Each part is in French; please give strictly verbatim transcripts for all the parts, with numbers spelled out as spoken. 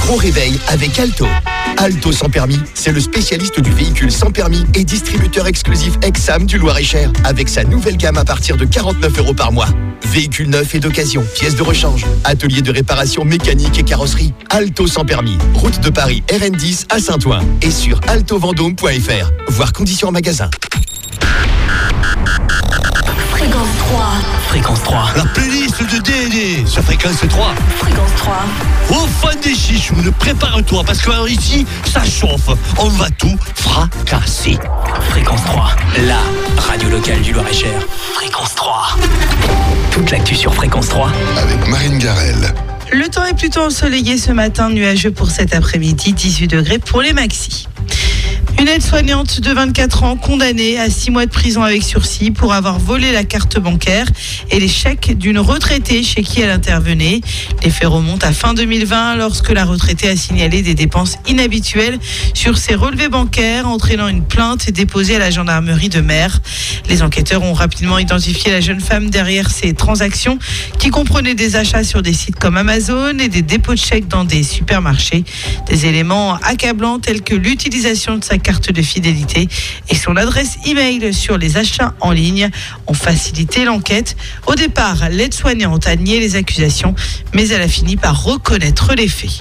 gros réveil avec Alto. Alto sans permis, c'est le spécialiste du véhicule sans permis et distributeur exclusif Exam du Loir-et-Cher avec sa nouvelle gamme à partir de quarante-neuf euros par mois. Véhicules neufs et d'occasion, pièces de rechange, atelier de réparation mécanique et carrosserie. Alto sans permis, route de Paris R N dix à Saint-Ouen et sur alto vendôme point f r. Voir conditions en magasin. Fréquence trois. Fréquence trois. La playlist de D D sur Fréquence trois. Fréquence trois. Aux fans des chichounes, prépare-toi parce que alors, ici, ça chauffe. On va tout fracasser. Fréquence trois, la radio locale du Loir-et-Cher. Fréquence trois. Toute l'actu sur Fréquence trois. Avec Marine Garel. Le temps est plutôt ensoleillé ce matin, nuageux pour cet après-midi, dix-huit degrés pour les maxis. Une aide-soignante de vingt-quatre ans condamnée à six mois de prison avec sursis pour avoir volé la carte bancaire et les chèques d'une retraitée chez qui elle intervenait. Les faits remontent à fin deux mille vingt lorsque la retraitée a signalé des dépenses inhabituelles sur ses relevés bancaires, entraînant une plainte déposée à la gendarmerie de Mer. Les enquêteurs ont rapidement identifié la jeune femme derrière ces transactions qui comprenaient des achats sur des sites comme Amazon et des dépôts de chèques dans des supermarchés. Des éléments accablants tels que l'utilisation de sa carte de fidélité et son adresse email sur les achats en ligne ont facilité l'enquête. Au départ, l'aide-soignante a nié les accusations, mais elle a fini par reconnaître les faits.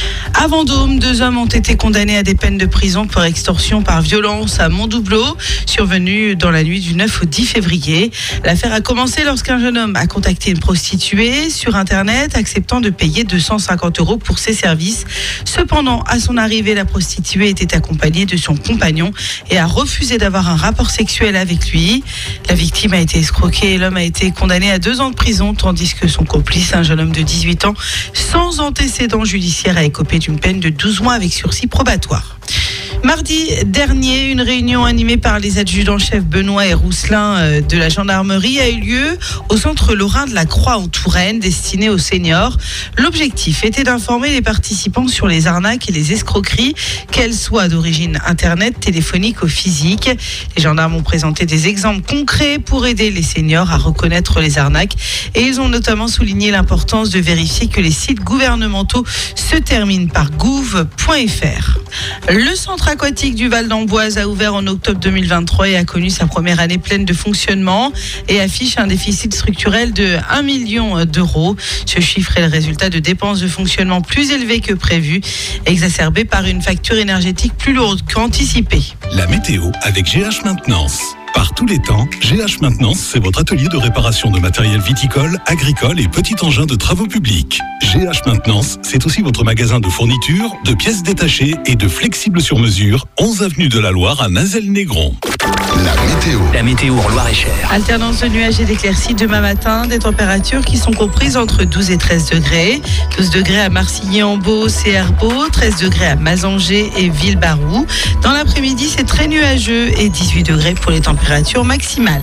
À Vendôme, deux hommes ont été condamnés à des peines de prison pour extorsion par violence à Montdoubleau, survenue dans la nuit du neuf au dix février. L'affaire a commencé lorsqu'un jeune homme a contacté une prostituée sur Internet, acceptant de payer deux cent cinquante euros pour ses services. Cependant, à son arrivée, la prostituée était accompagnée de son compagnon et a refusé d'avoir un rapport sexuel avec lui. La victime a été escroquée et l'homme a été condamné à deux ans de prison, tandis que son complice, un jeune homme de dix-huit ans, sans antécédent judiciaire, a écopé d'une peine de douze mois avec sursis probatoire. Mardi dernier, une réunion animée par les adjudants-chefs Benoît et Rousselin de la gendarmerie a eu lieu au centre lorrain de la Croix en Touraine, destiné aux seniors. L'objectif était d'informer les participants sur les arnaques et les escroqueries, qu'elles soient d'origine internet, téléphonique ou physique. Les gendarmes ont présenté des exemples concrets pour aider les seniors à reconnaître les arnaques et ils ont notamment souligné l'importance de vérifier que les sites gouvernementaux se terminent par gouv point f r. Le centre aquatique du Val d'Amboise a ouvert en octobre deux mille vingt-trois et a connu sa première année pleine de fonctionnement et affiche un déficit structurel de un million d'euros. Ce chiffre est le résultat de dépenses de fonctionnement plus élevées que prévues, exacerbées par une facture énergétique plus lourde qu'anticipée. La météo avec G H Maintenance. Par tous les temps, G H Maintenance, c'est votre atelier de réparation de matériel viticole, agricole et petit engin de travaux publics. G H Maintenance, c'est aussi votre magasin de fournitures, de pièces détachées et de flexibles sur mesure, onze avenue de la Loire à Nazel-Négron. La météo. La météo en Loir-et-Cher. Alternance de nuages et d'éclaircies demain matin, des températures qui sont comprises entre douze et treize degrés. douze degrés à Marcilly-en-Beauce et Herbeau, treize degrés à Mazanger et Villebarou. Dans l'après-midi, c'est très nuageux et dix-huit degrés pour les températures maximales.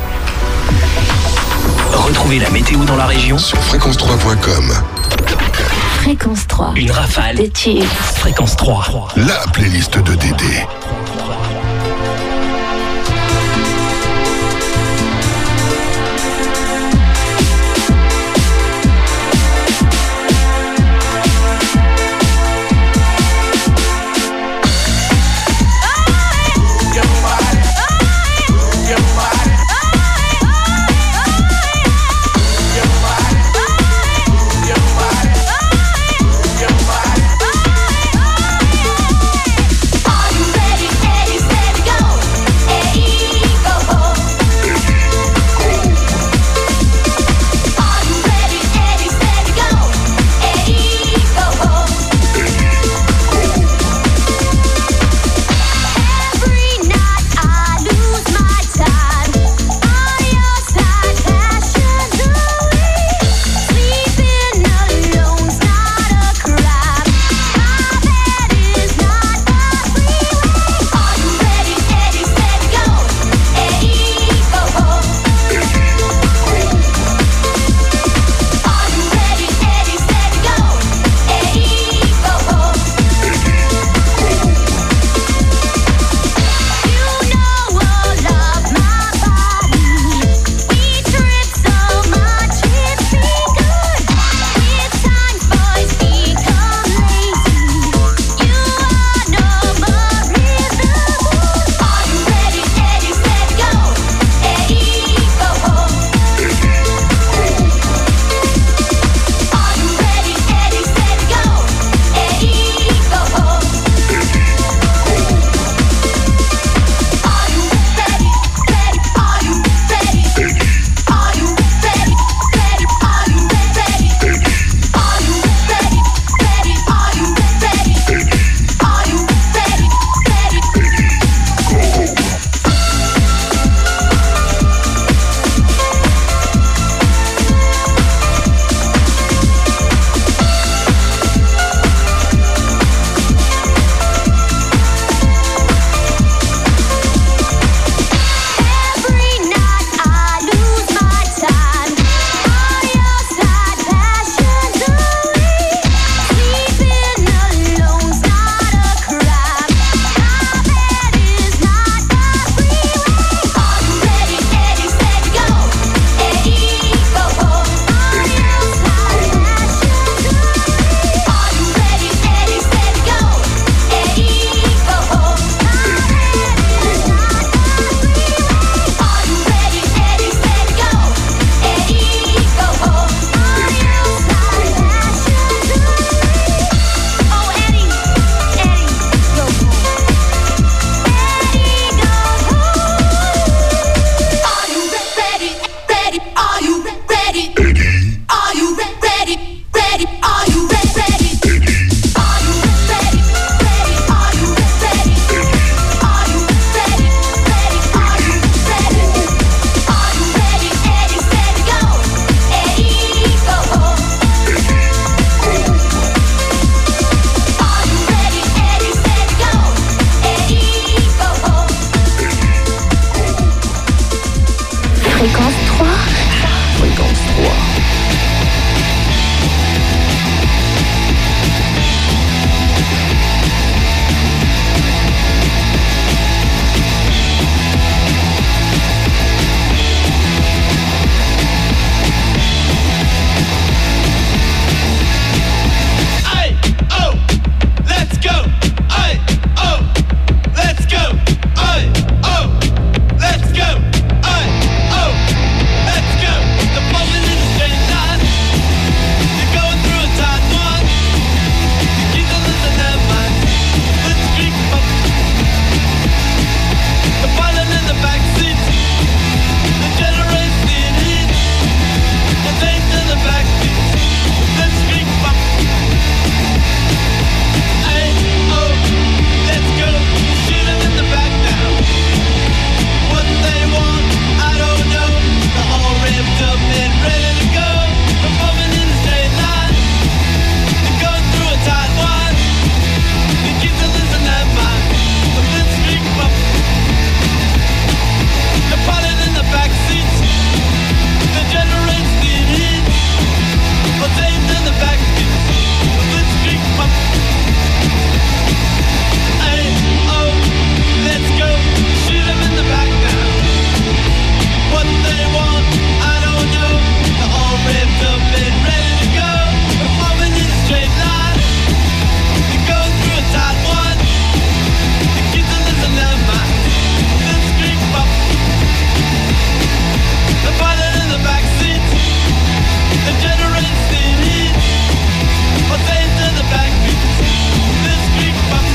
Retrouvez la météo dans la région Sur fréquence trois point com. Fréquence trois. Une rafale. Des tubes. Fréquence trois. La playlist de D D. Are you ready? Are you ready? Are you ready? Ready? Are you ready? Are you ready? Ready? Are you ready? Are you ready? Ready, steady, go. Ready, go. Are you ready? Ready, steady, go. Ready, go. Fréquence trois. Fréquence trois. Hey, oh, let's go. Hey, oh, let's go. Hey, oh, let's go. Hey, oh, let's go. The moment in the straight line. You're going through a tight one. You keep the listen that mind. Let's creep up. The pilot in the back seat. The generation heat. The things in the back seat. Let's creep up. Hey, oh, let's go. Shoot 'em in the back now. What they want, I don't know. They're all ramped up and ready to go. They're moving in a straight line. They're going through a tight one. They keep the listen that mind. But let's creep up. The pilot in the back seat. The generates the heat. But things in the back seat. But let's creep up. Hey, oh, let's go. Shoot 'em in the back now. What they want, I don't know. They're all ramped up and ready to go. They're moving in a straight line. They're going through a tight one. They keep the listen that mind. Let's creep up. The pilot in the back seat. The generates the heat. But things in the back seat. Let's creep up.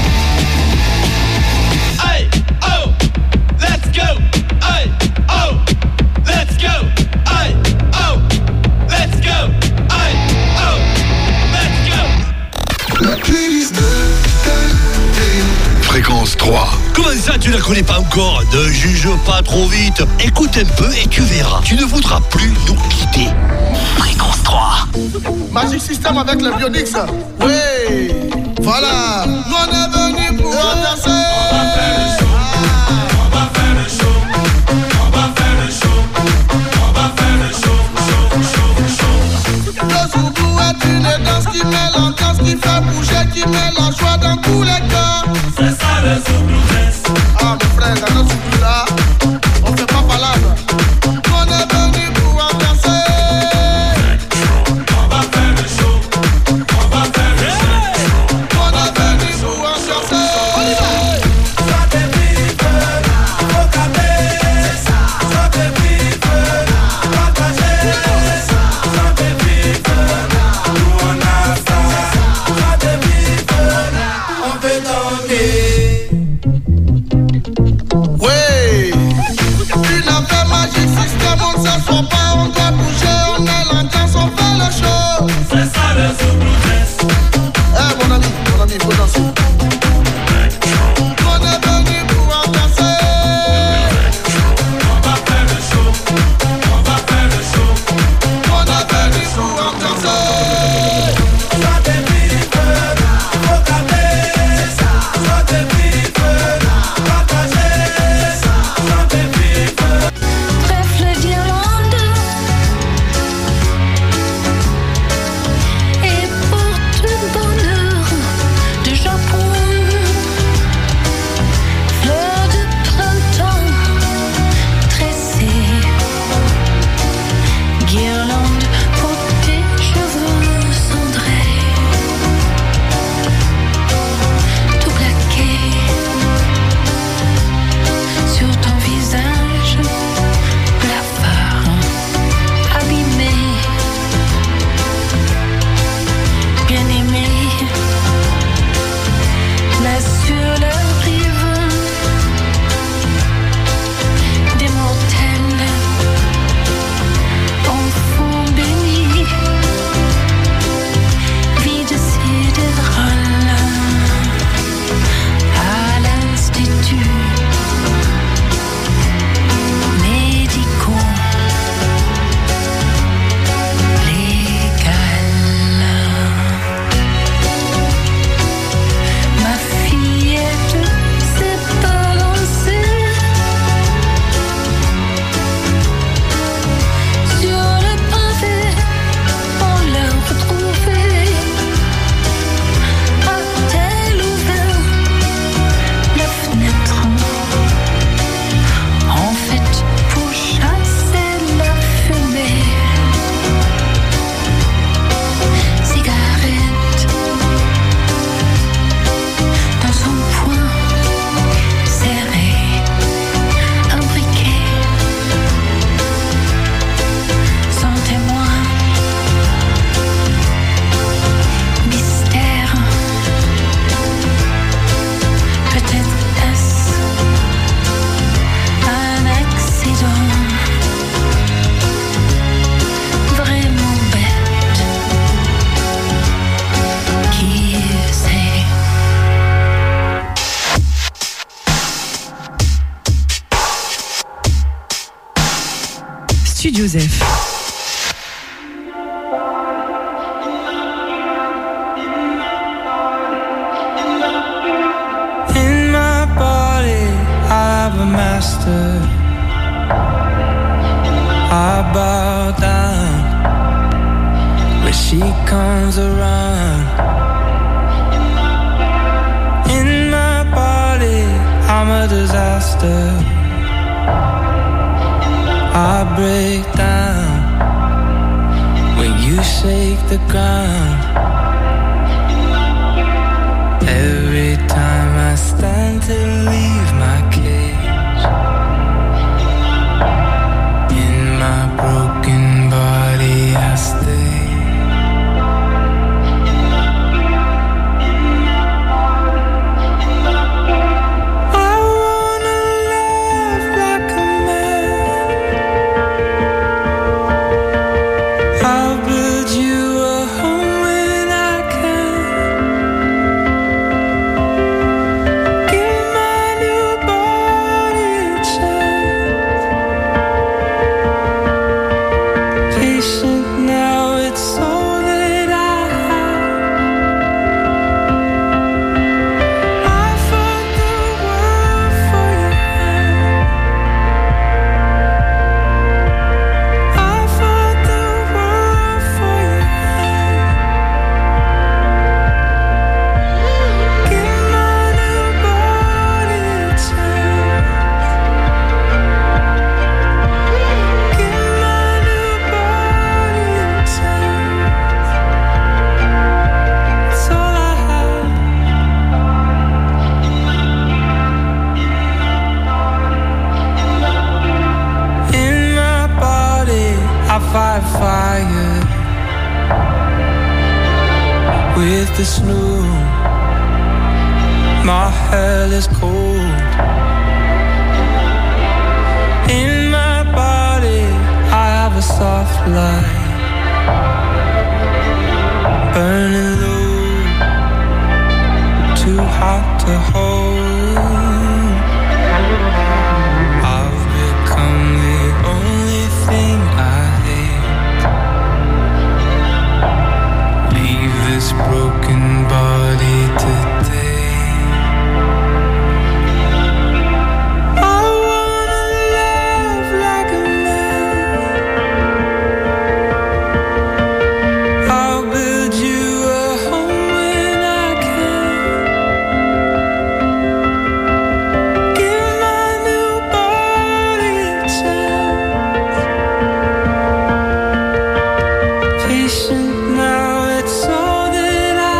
Hey, oh, let's go. Hey, oh, let's go. Hey, oh, let's go. Hey, oh, let's go. La playlist de Fréquence trois. Comment ça, tu la connais pas encore? Ne juge pas trop vite. Écoute un peu et tu verras. Tu ne voudras plus nous quitter. Fréquence trois. Magic System avec le Bionix. Oui, voilà. On est venu pour danser. On va faire le show. On va faire le show. On va faire le show. On va faire le show. Show, show, show. Le zoubou est une danse qui met l'ambiance, qui fait bouger, qui met la joie dans tous les cœurs. C'est ça le zoubou dance. Ah mon frère, dans notre zoubou là, on fait pas palabre. On est venu pour danser. On va faire le show. On va faire le show. On est venu pour danser. On y va. Ça te vive, faut capter. Ça te vive, partager. Ça te vive, nous on a ça. Ça te vive, on peut donner. Ouais. Joseph. In my body, I have a master. I bow down when she comes around. In my body, I'm a disaster. I break down when you shake the ground. Every time I stand to leave my cage, in my broken body I stay. I wanna love like a man. I'll build you a home when I can. Give my new body a chance. Patient now, it's all that I have. I fought the world for your hand. I fought the world for your hand. Give my new body a chance. Give my new body a chance. It's all I have. In my body, I fight fire with the snow. My hell is cold. In my body, I have a soft light burning low, too hot to hold. I've become the only thing I hate. Leave this broken body today. I wanna love like a man. I'll build you a home when I can. Give my new body a chance. Patient now, it's all that I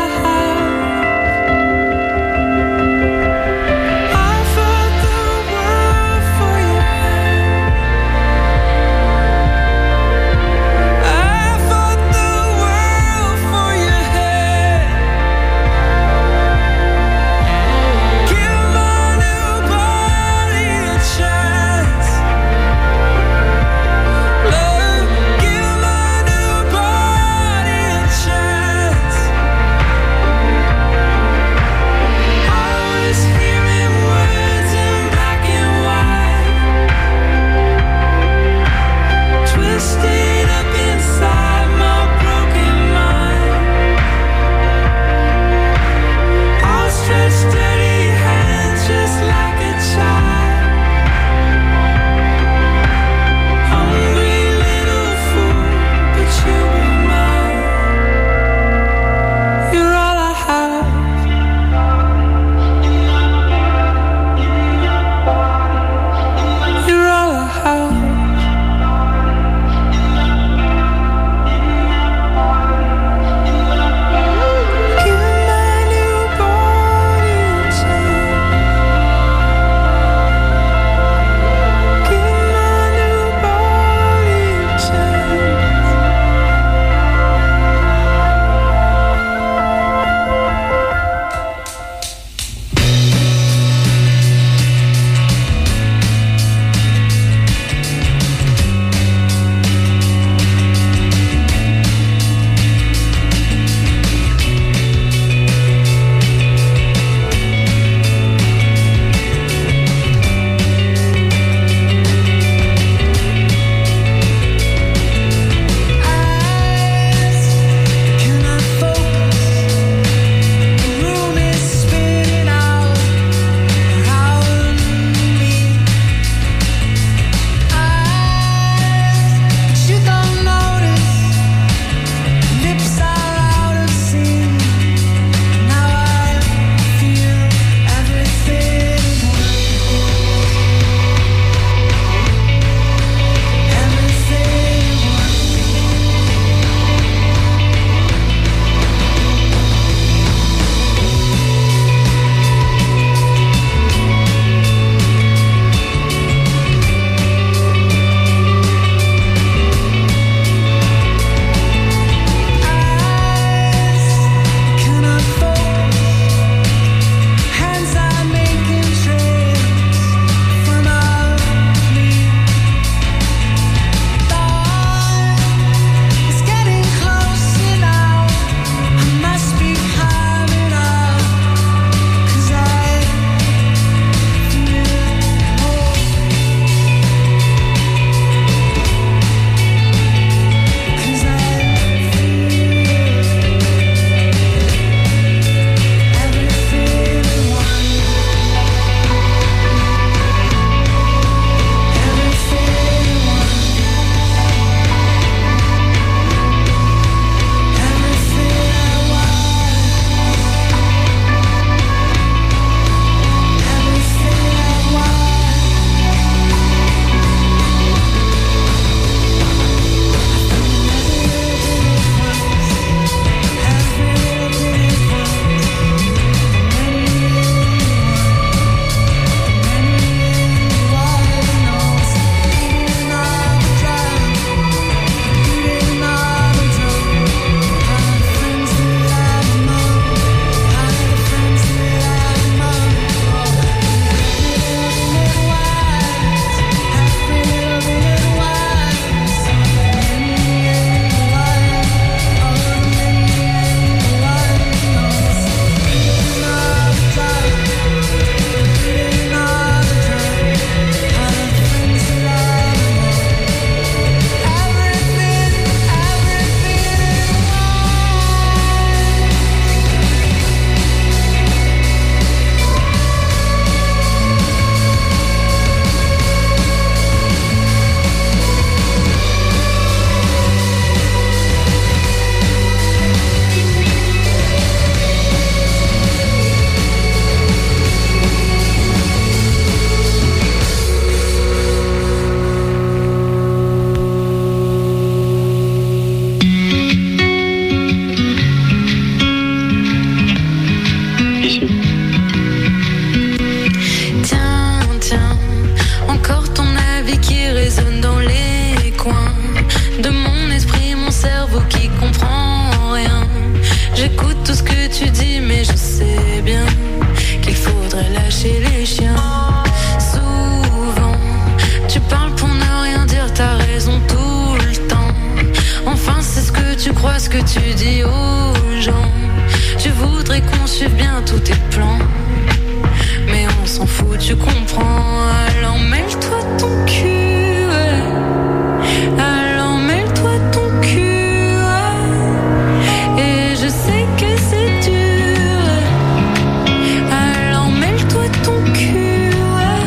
que tu dis aux gens. Je voudrais qu'on suive bien tous tes plans, mais on s'en fout, tu comprends. Alors mêle-toi ton cul, ouais. Alors mêle-toi ton cul, ouais. Et je sais que c'est dur, alors mêle-toi ton cul, ouais.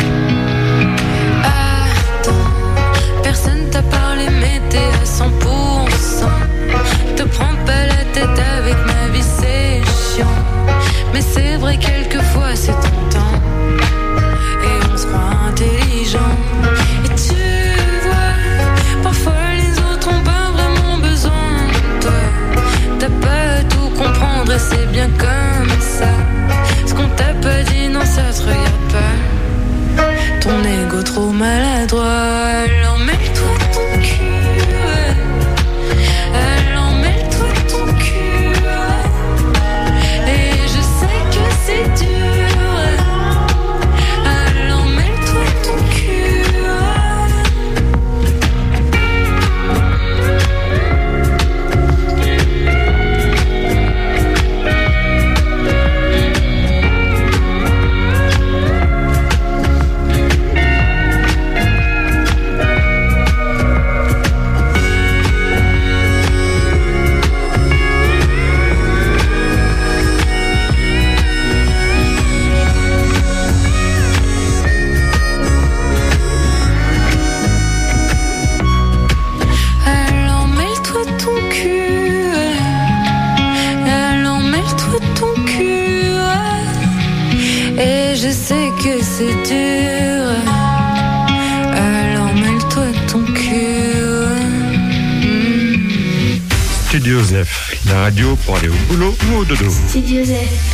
Attends, personne t'a parlé mais t'es à cent pour cent. Te prends pas la tête avec ma vie, c'est chiant. Mais c'est vrai quelquefois c'est tentant, et on se croit intelligent. Et tu vois, parfois les autres ont pas vraiment besoin de toi. T'as pas à tout comprendre et c'est bien comme ça. Ce qu'on t'a pas dit, non ça se regarde pas. Ton ego trop maladroit, alors mets-toi ton cul, ouais. Alors mets-toi ton cul, ouais. Et je sais que c'est dur, ouais. Alors mets-toi ton cul, alors mêle-toi ton cul, ouais. Alors mêle-toi ton cul, ouais. Et je sais que c'est dur, ouais. Alors mêle-toi ton cul, ouais. Studio Zef, la radio pour aller au boulot ou au dodo. Studio Zef.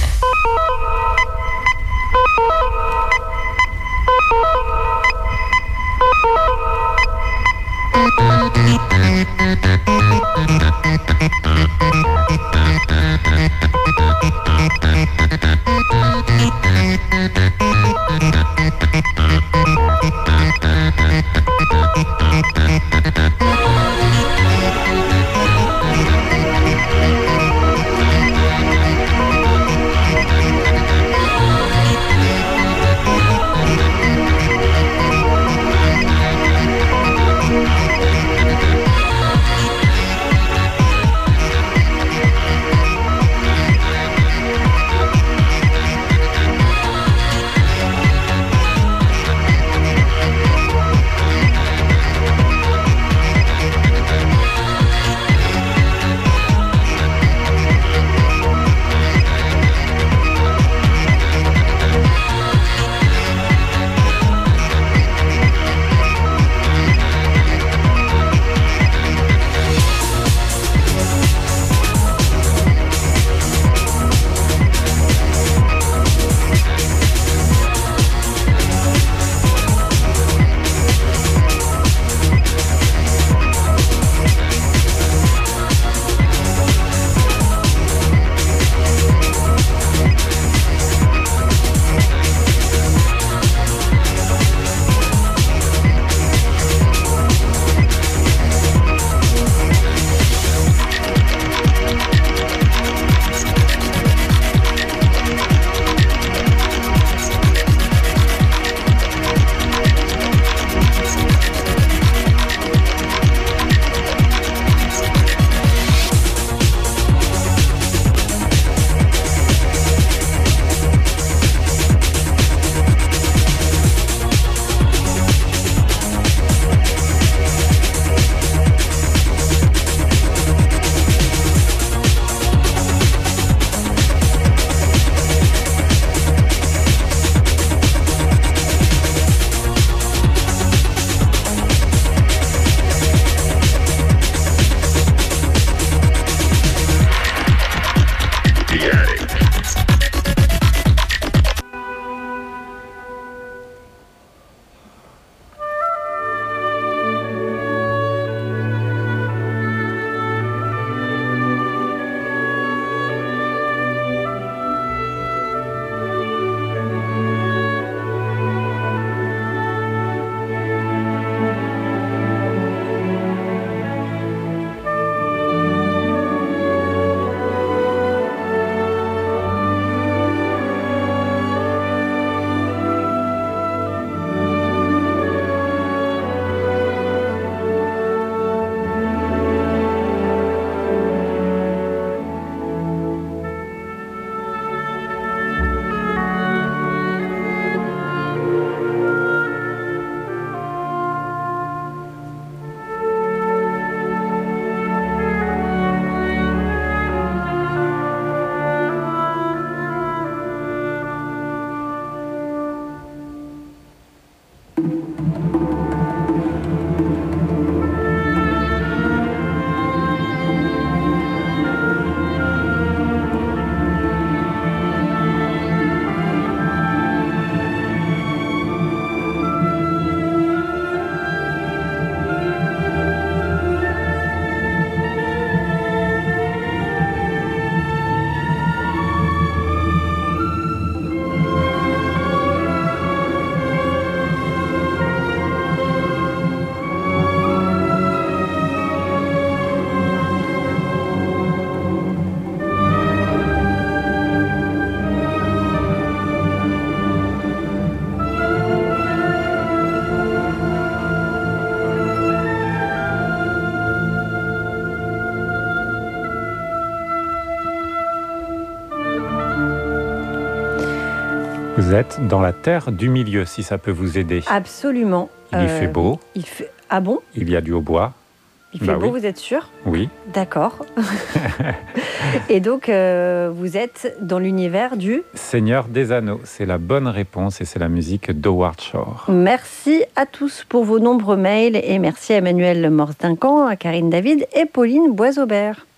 Vous êtes dans la terre du milieu, si ça peut vous aider. Absolument. Il y fait beau. Il fait... Ah bon ? Il y a du hautbois. Il fait Bah beau, oui. vous êtes sûr ? Oui. D'accord. Et donc, euh, vous êtes dans l'univers du... Seigneur des Anneaux, c'est la bonne réponse et c'est la musique d'Howard Shore. Merci à tous pour vos nombreux mails et merci à Emmanuel Morse-Duncan, à Karine David et Pauline Boisaubert.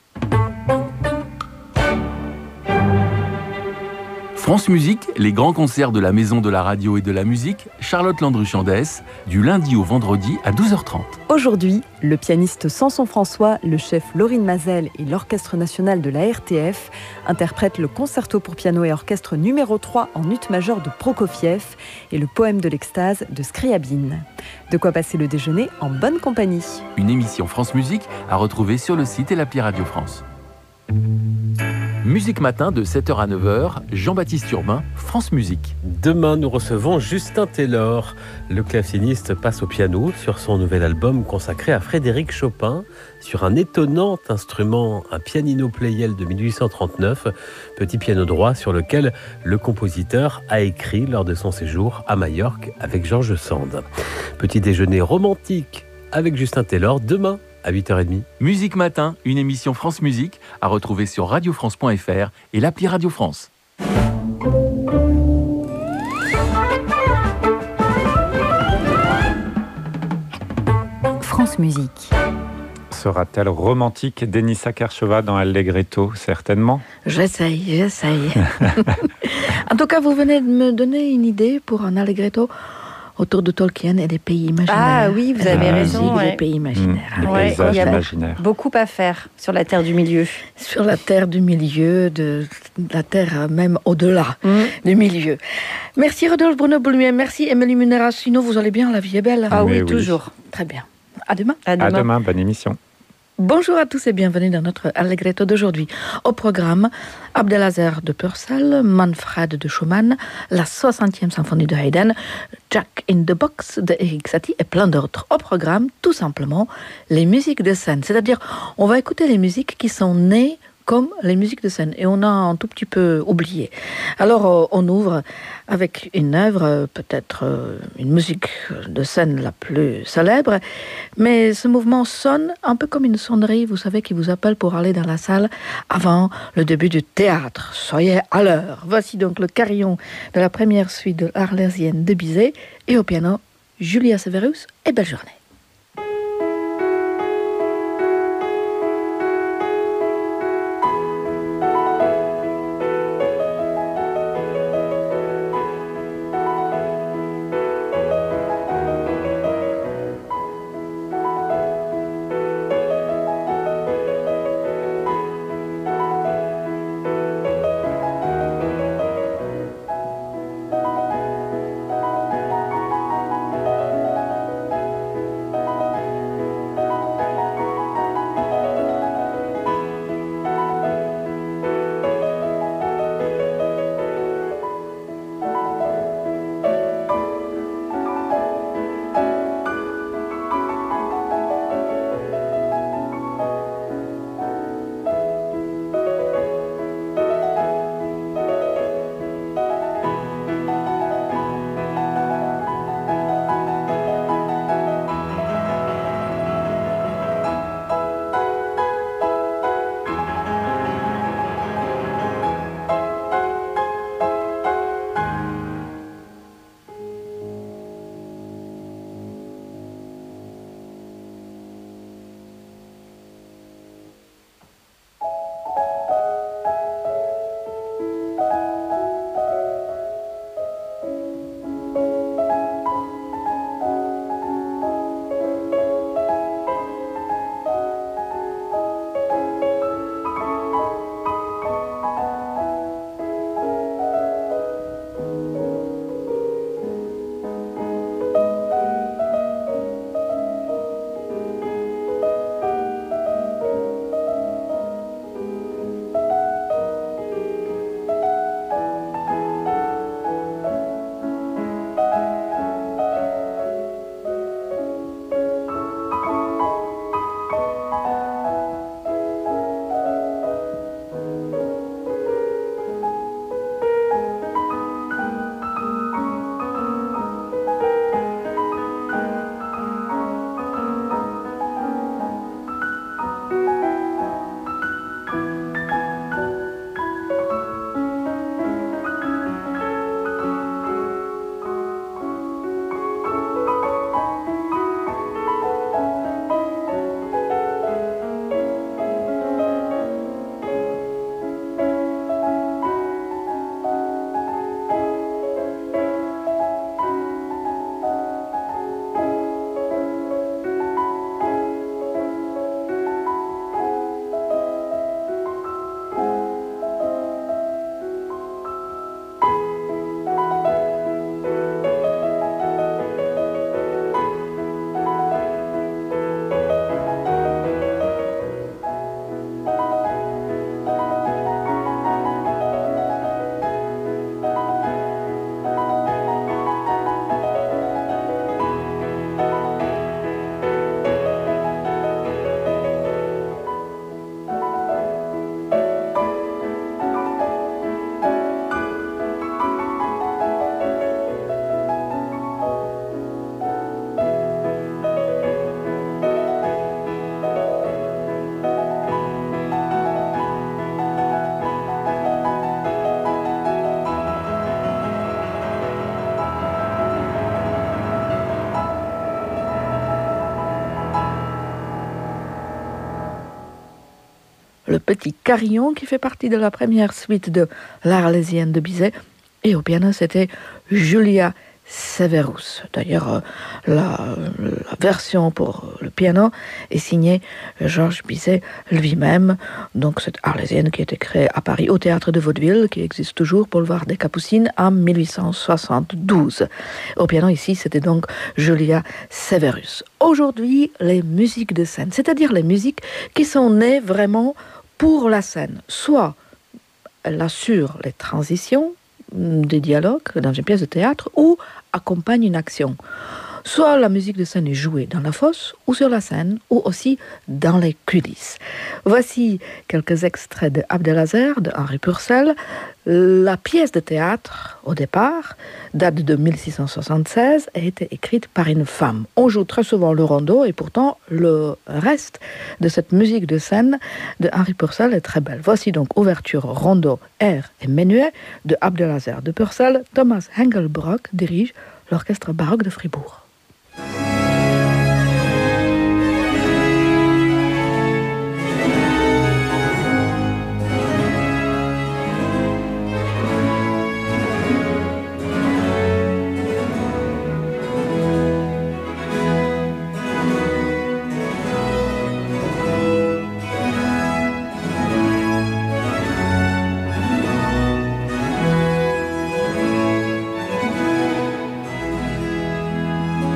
France Musique, les grands concerts de la Maison de la Radio et de la Musique, Charlotte Landru-Chandès, du lundi au vendredi à douze heures trente. Aujourd'hui, le pianiste Samson François, le chef Laurine Mazel et l'Orchestre national de la R T F interprètent le concerto pour piano et orchestre numéro trois en ut majeur de Prokofiev et le poème de l'extase de Scriabine. De quoi passer le déjeuner en bonne compagnie. Une émission France Musique à retrouver sur le site et l'appli Radio France. Musique Matin de sept heures à neuf heures, Jean-Baptiste Urbain, France Musique. Demain, nous recevons Justin Taylor. Le claveciniste passe au piano sur son nouvel album consacré à Frédéric Chopin, sur un étonnant instrument, un pianino Pleyel de mille huit cent trente-neuf, petit piano droit sur lequel le compositeur a écrit lors de son séjour à Majorque avec Georges Sand. Petit déjeuner romantique avec Justin Taylor demain à huit heures trente. Musique Matin, une émission France Musique à retrouver sur radio france point f r et l'appli Radio France. France Musique. Sera-t-elle romantique, Denisa Karchova dans Allegretto? Certainement. J'essaye, j'essaye. En tout cas, vous venez de me donner une idée pour un Allegretto autour de Tolkien et des pays imaginaires. Ah oui, vous avez Ah, raison. oui, ouais. Les pays imaginaires. Mmh, les Ouais, paysages il y a imaginaires. beaucoup à faire sur la terre du milieu. Sur la terre du milieu, de la terre même au-delà Mmh. du milieu. Merci Rodolphe Bruno Boulumier, merci Émilie Munera-Sino, vous allez bien, la vie est belle. Ah oui, Mais oui. toujours. Très bien. À demain. À À demain. demain, bonne émission. Bonjour à tous et bienvenue dans notre Allegretto d'aujourd'hui. Au programme, Abdelhazer de Purcell, Manfred de Schumann, la soixantième symphonie de Haydn, Jack in the Box de Erik Satie et plein d'autres. Au programme, tout simplement, les musiques de scène. C'est-à-dire, on va écouter les musiques qui sont nées comme les musiques de scène. Et on a un tout petit peu oublié. Alors, euh, on ouvre avec une œuvre, euh, peut-être euh, une musique de scène la plus célèbre, mais ce mouvement sonne un peu comme une sonnerie, vous savez, qui vous appelle pour aller dans la salle avant le début du théâtre. Soyez à l'heure. Voici donc le carillon de la première suite de l'Arlésienne de Bizet, et au piano, Julia Severus, et belle journée. Petit Carillon, qui fait partie de la première suite de l'Arlésienne de Bizet. Et au piano, c'était Julia Severus. D'ailleurs, euh, la, la version pour le piano est signée Georges Bizet lui-même. Donc, cette Arlésienne qui a été créée à Paris au Théâtre de Vaudeville, qui existe toujours, boulevard des Capucines, en mille huit cent soixante-douze. Au piano, ici, c'était donc Julia Severus. Aujourd'hui, les musiques de scène, c'est-à-dire les musiques qui sont nées vraiment pour la scène. Soit elle assure les transitions des dialogues dans une pièce de théâtre ou accompagne une action. Soit la musique de scène est jouée dans la fosse ou sur la scène ou aussi dans les coulisses. Voici quelques extraits de Abdelazer de Henri Purcell. La pièce de théâtre, au départ, date de mille six cent soixante-seize et a été écrite par une femme. On joue très souvent le rondeau et pourtant le reste de cette musique de scène de Henri Purcell est très belle. Voici donc ouverture, rondeau, air et menuet de Abdelazer de Purcell. Thomas Hengelbrock dirige l'orchestre baroque de Fribourg. Thank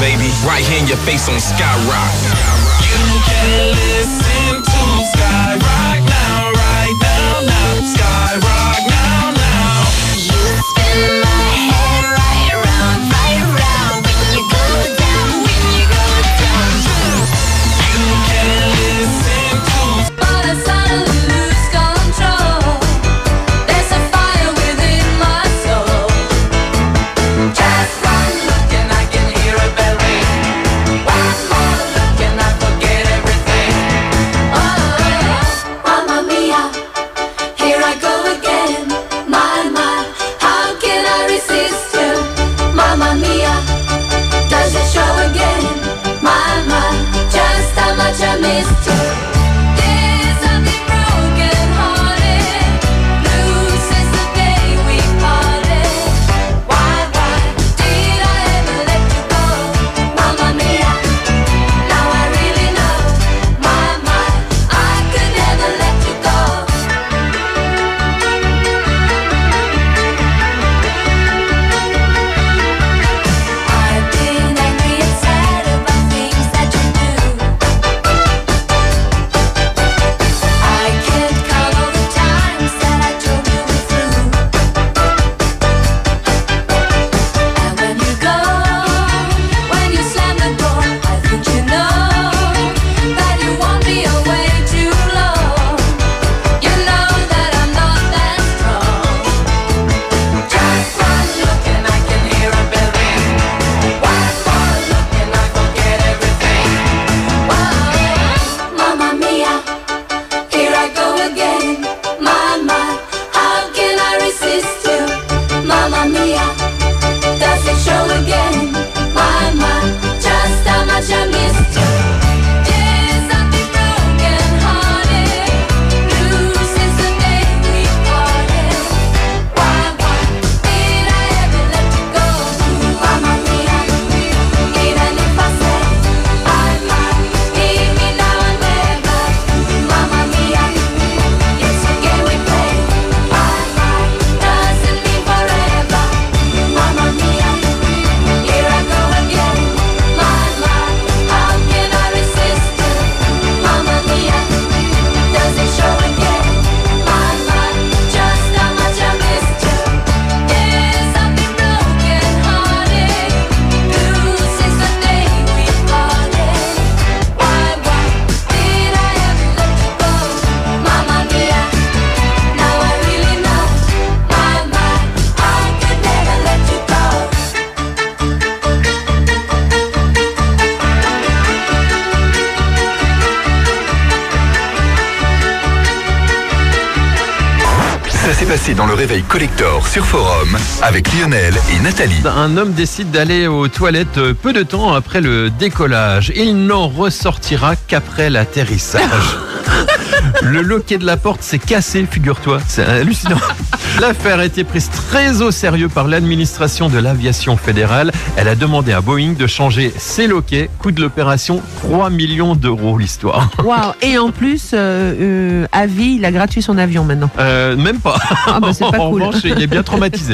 baby. Right here in your face on Skyrock. You can listen to Skyrock now, right now, now. Skyrock now, now. You spin my head right around, right around. When you go down, when you go down. You can listen to. But I suddenly lose control. There's a fire within my soul. Just one look and I can hear a bell ring. One more look and I forget everything. Oh, Mamma Mia, here I go again. My, my, how can I resist you? Mamma Mia, does it show again? My, my, just how much I missed you. There's something broken hearted. Blue since the day we parted. Why, why did I ever let you go? Mamma Mia, now I really know. My, my, I could never let you go. I've been angry and sad about things that you do. I can't count all the times that I told you we're through. And when you go, when you slam the door, I think you know that you won't be away too long. You know that I'm not that strong. Just one look and I can hear a bell ring. One more look and I forget everything. Whoa, Mamma Mia, here I go again. My, my, how can I resist you? Mamma Mia, does it show again? My, my, just how much I missed you. There's something broken hearted. Blue since the day we parted. Why, why did I ever let you go? Mamma Mia, even if I say I might, leave me now and never. Mamma Mia, it's a game we play. I might, doesn't mean forever. Mamma Mia, here I go again. My, my, how can I resist you? Mamma Mia, does it show again? My, my, just how much I missed you. There's something broken hearted. Blue since the day we parted. Why, why did I ever let you go? Mamma Mia, now I really know. My, my, I could never let you go. Ça s'est passé dans le réveil collector sur Forum avec Lionel et Nathalie. Un homme décide d'aller aux toilettes peu de temps après le décollage. Il n'en ressortira qu'après l'atterrissage. Le loquet de la porte s'est cassé, figure-toi. C'est hallucinant. L'affaire a été prise très au sérieux par l'administration de l'aviation fédérale. Elle a demandé à Boeing de changer ses loquets. Coût de l'opération, trois millions d'euros l'histoire. Waouh. Et en plus, euh, euh, à vie, il a gratuit son avion maintenant. Euh, même pas. Ah bah c'est pas en cool. revanche, il est bien traumatisé.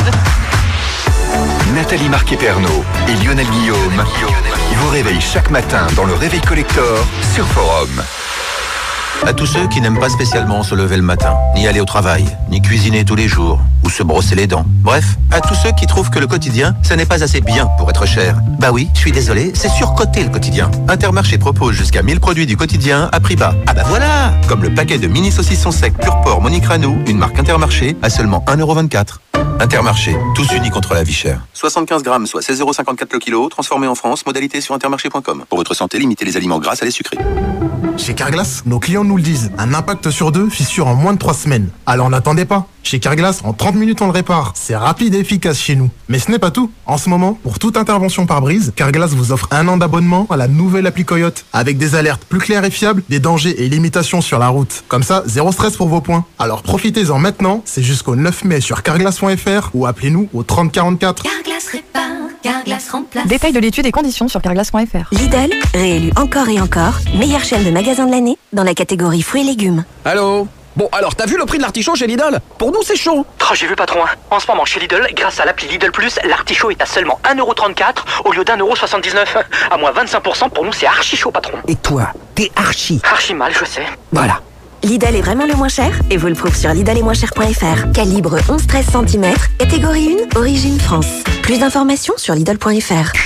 Nathalie Marquet-Pernot et Lionel Guillaume vous réveillent chaque matin dans le réveil collector sur Forum. À tous ceux qui n'aiment pas spécialement se lever le matin, ni aller au travail, ni cuisiner tous les jours, ou se brosser les dents. Bref, à tous ceux qui trouvent que le quotidien, ça n'est pas assez bien pour être cher. Bah oui, je suis désolé, c'est surcoté le quotidien. Intermarché propose jusqu'à mille produits du quotidien à prix bas. Ah bah voilà, comme le paquet de mini saucissons secs pur porc Monique Ranou, une marque Intermarché, à seulement un euro vingt-quatre. Intermarché, tous unis contre la vie chère. soixante-quinze grammes, soit seize euros cinquante-quatre le kilo, transformé en France, modalité sur intermarché point com. Pour votre santé, limitez les aliments gras à les sucrés. Chez Carglass, nos clients nous le disent, un impact sur deux, fissure en moins de trois semaines. Alors n'attendez pas. Chez Carglass, en trente minutes on le répare. C'est rapide et efficace chez nous. Mais ce n'est pas tout. En ce moment, pour toute intervention par brise, Carglass vous offre un an d'abonnement à la nouvelle appli Coyote, avec des alertes plus claires et fiables, des dangers et limitations sur la route. Comme ça, zéro stress pour vos points. Alors profitez-en maintenant, c'est jusqu'au neuf mai sur carglass point f r ou appelez-nous au trente quarante-quatre. Carglass répare, Carglass remplace. Détail de l'étude et conditions sur carglass point f r. Lidl, réélu encore et encore, meilleure chaîne de magasins de l'année dans la catégorie fruits et légumes. Allô ? Bon, alors, t'as vu le prix de l'artichaut chez Lidl? Pour nous, c'est chaud. Oh, j'ai vu patron, hein. En ce moment chez Lidl, grâce à l'appli Lidl Plus, l'artichaut est à seulement un euro trente-quatre au lieu d'un euro soixante-dix-neuf. À moins vingt-cinq pour cent, pour nous c'est archi chaud patron. Et toi, t'es archi. Archi mal, je sais. Voilà. Lidl est vraiment le moins cher et vous le prouve sur lidl et moins cher point f r. Calibre onze treize centimètres, catégorie un, origine France. Plus d'informations sur lidl point f r.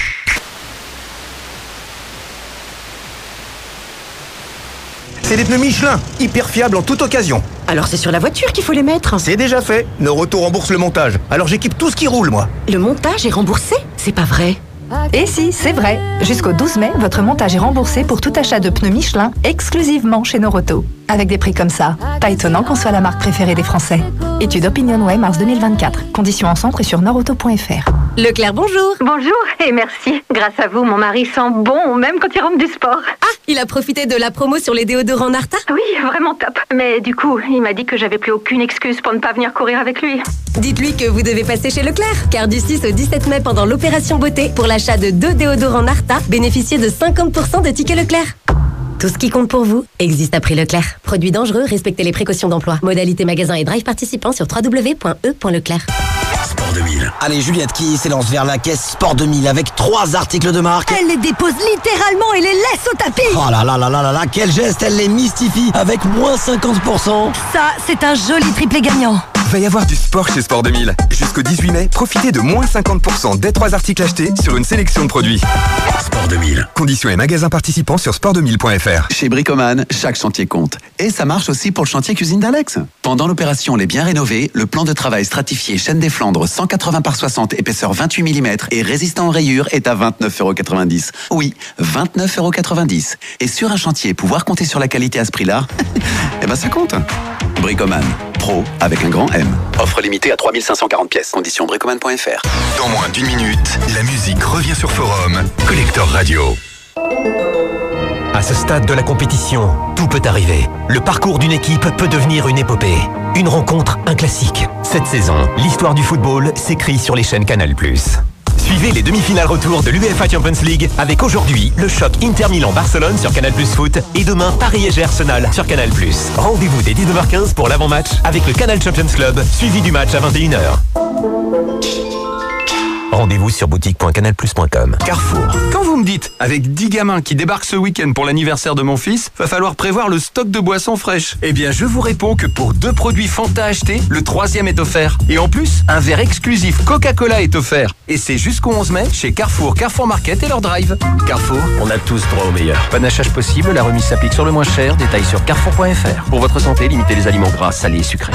C'est des pneus Michelin, hyper fiables en toute occasion. Alors c'est sur la voiture qu'il faut les mettre. C'est déjà fait. Neuroto rembourse le montage. Alors j'équipe tout ce qui roule, moi. Le montage est remboursé? C'est pas vrai. Et si, c'est vrai. Jusqu'au douze mai, votre montage est remboursé pour tout achat de pneus Michelin exclusivement chez Neuroto. Avec des prix comme ça, pas étonnant qu'on soit la marque préférée des Français. Étude OpinionWay mars deux mille vingt-quatre. Conditions en centre et sur neuroto point f r. Leclerc, bonjour. Bonjour et merci. Grâce à vous, mon mari sent bon, même quand il rentre du sport. Ah, il a profité de la promo sur les déodorants Narta? Oui, vraiment top. Mais du coup, il m'a dit que j'avais plus aucune excuse pour ne pas venir courir avec lui. Dites-lui que vous devez passer chez Leclerc, car du six au dix-sept mai, pendant l'opération beauté, pour l'achat de deux déodorants Narta, bénéficiez de cinquante pour cent de tickets Leclerc. Tout ce qui compte pour vous existe à prix Leclerc. Produits dangereux, respectez les précautions d'emploi. Modalité magasin et drive participants sur w w w point e point leclerc. Sport deux mille. Allez, Juliette qui s'élance vers la caisse Sport deux mille avec trois articles de marque. Elle les dépose littéralement et les laisse au tapis. Oh là là là là là là, quel geste, elle les mystifie avec moins cinquante pour cent. Ça, c'est un joli triplé gagnant. Il va y avoir du sport chez Sport deux mille. Jusqu'au dix-huit mai, profitez de moins cinquante pour cent dès trois articles achetés sur une sélection de produits. Sport deux mille. Conditions et magasins participants sur sport deux mille point f r. Chez Bricoman, chaque chantier compte. Et ça marche aussi pour le chantier cuisine d'Alex. Pendant l'opération Les Biens Rénovés, le plan de travail stratifié Chaîne des Flandres cent quatre-vingts par soixante, épaisseur vingt-huit millimètres et résistant aux rayures est à vingt-neuf euros quatre-vingt-dix. Oui, vingt-neuf euros quatre-vingt-dix. Et sur un chantier, pouvoir compter sur la qualité à ce prix-là, eh ben ça compte. Bricoman, pro avec un grand M. Offre limitée à trois mille cinq cent quarante pièces. Conditions bricoman point f r. Dans moins d'une minute, la musique revient sur Forum. Collector Radio. À ce stade de la compétition, tout peut arriver. Le parcours d'une équipe peut devenir une épopée. Une rencontre, un classique. Cette saison, l'histoire du football s'écrit sur les chaînes Canal plus. Suivez les demi-finales retour de l'U E F A Champions League avec aujourd'hui le choc Inter Milan-Barcelone sur Canal plus Foot et demain Paris S G Arsenal sur Canal plus. Rendez-vous dès dix-neuf heures quinze pour l'avant-match avec le Canal Champions Club, suivi du match à vingt et une heures. Rendez-vous sur boutique point canal plus point com. Carrefour. Quand vous me dites, avec dix gamins qui débarquent ce week-end pour l'anniversaire de mon fils, va falloir prévoir le stock de boissons fraîches. Eh bien, je vous réponds que pour deux produits Fanta achetés, le troisième est offert. Et en plus, un verre exclusif Coca-Cola est offert. Et c'est jusqu'au onze mai chez Carrefour, Carrefour Market et leur drive. Carrefour, on a tous droit au meilleur. Panachage possible, la remise s'applique sur le moins cher. Détails sur carrefour point f r. Pour votre santé, limitez les aliments gras, salés et sucrés.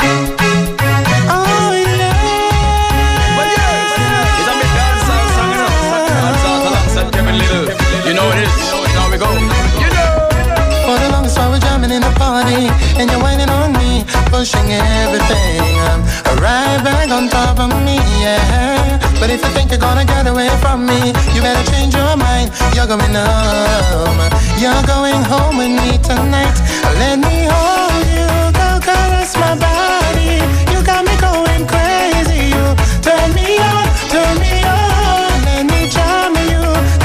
You know it is, you know it, now we go. You know. For the longest while we're jamming in a party, and you're whining on me, pushing everything. Um, right back on top of me, yeah. But if you think you're gonna get away from me, you better change your mind. You're going home. You're going home with me tonight. Let me hold you, go caress my body. You got me going crazy. You turn me on, turn me on. Let me charm you.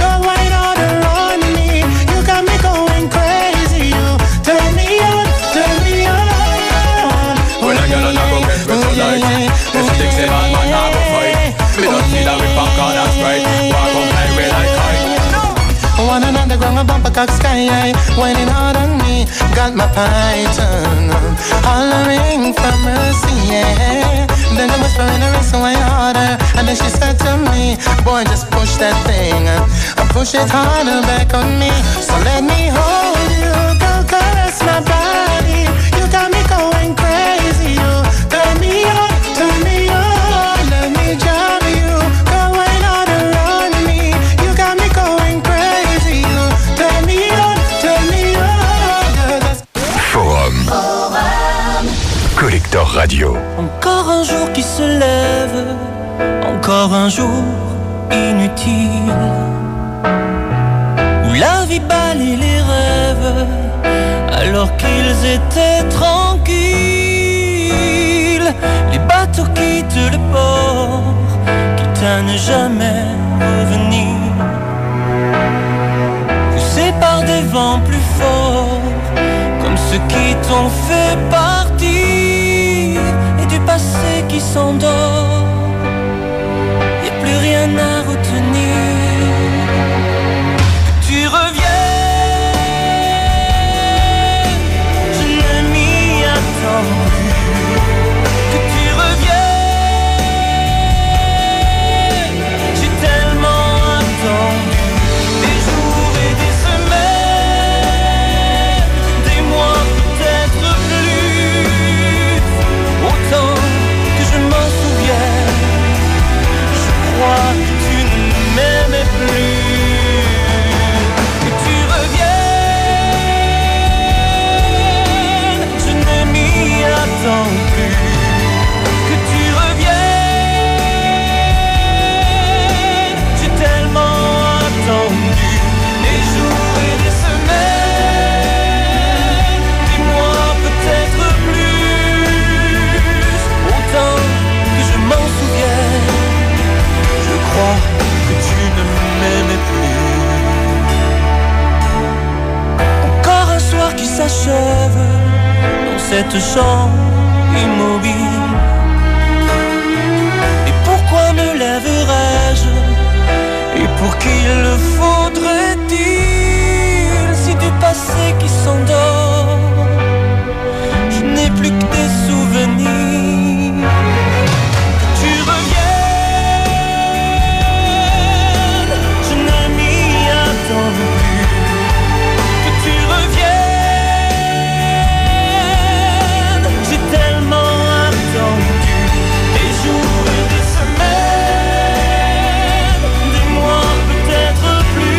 One and underground, a bumper cock sky, whining hard on me. Got my python hollering for mercy, yeah. Then the whisper in her ear, so I harder. And then she said to me, boy, just push that thing, uh, push it harder back on me. So let me hold you, go caress my body. You got me going crazy, you turn me on, turn me on. Let me jam you, go wine out around me. You got me going crazy, you turn me on, turn me on. Forum. Collector Radio. Encore un jour qui se lève, encore un jour inutile, où la vie balaye les rêves alors qu'ils étaient tranquilles. Les bateaux quittent le port, quitte à ne jamais revenir, poussés par des vents plus forts, comme ceux qui t'ont fait partir. passé qui s'endort, y a plus rien à retenir. Que tu reviennes, je ne m'y attends plus. Que tu reviennes, j'ai tellement attendu des jours et des semaines, des mois peut-être plus. Autant que je m'en souviens, je crois que tu ne m'aimais plus. Que tu reviennes, je ne m'y attends plus. Que tu reviennes, j'ai tellement attendu des jours et des semaines, des mois peut-être plus. Autant que je m'en souviens, je crois que tu ne m'aimais plus. Encore un soir qui s'achève dans cette chambre immobile. Et pourquoi me lèverais-je? Et pour qui le faudrait-il? Si du passé qui s'endort, je n'ai plus que des souvenirs. Que tu reviennes, je ne m'y attends plus. Que tu reviennes, j'ai tellement attendu des jours et des semaines, des mois peut-être plus.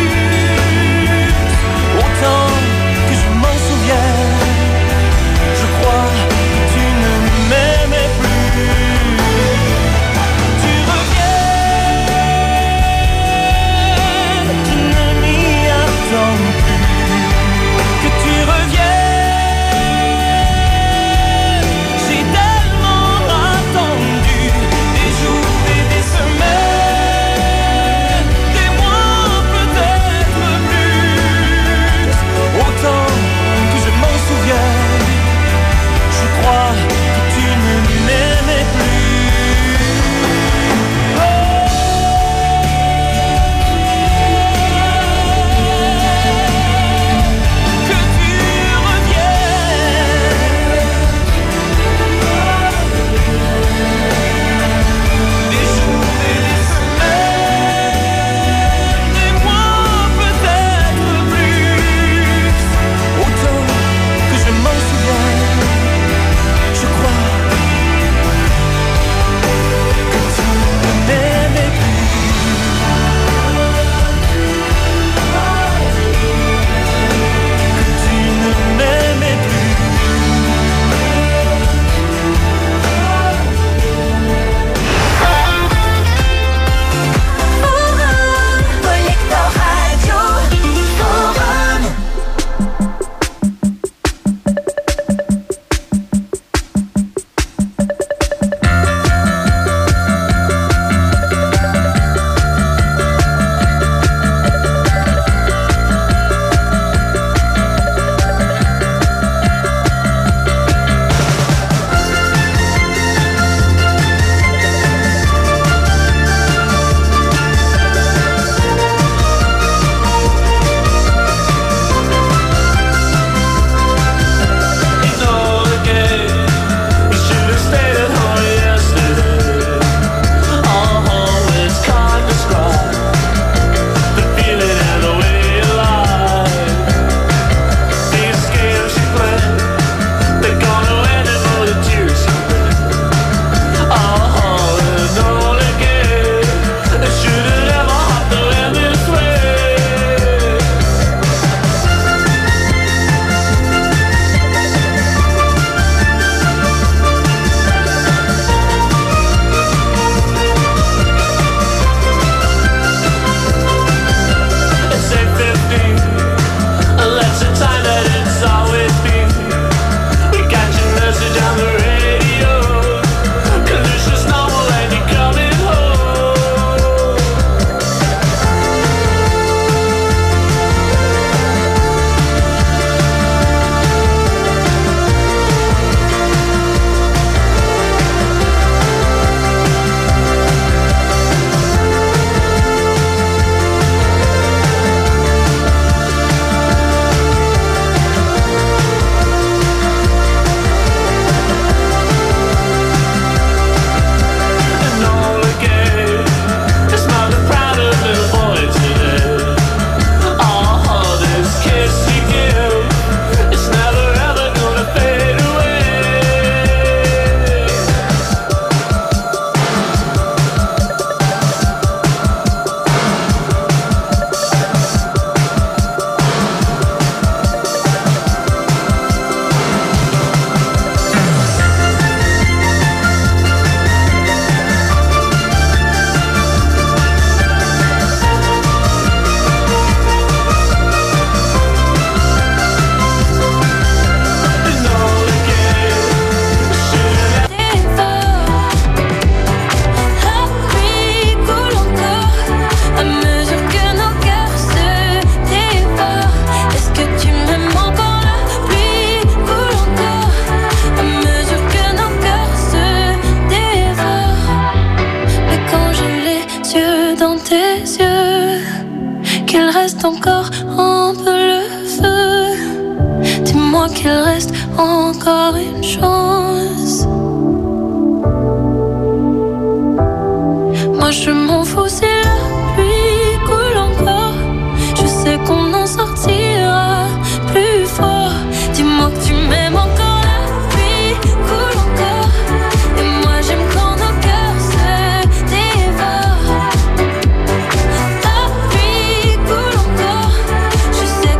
encore une chose.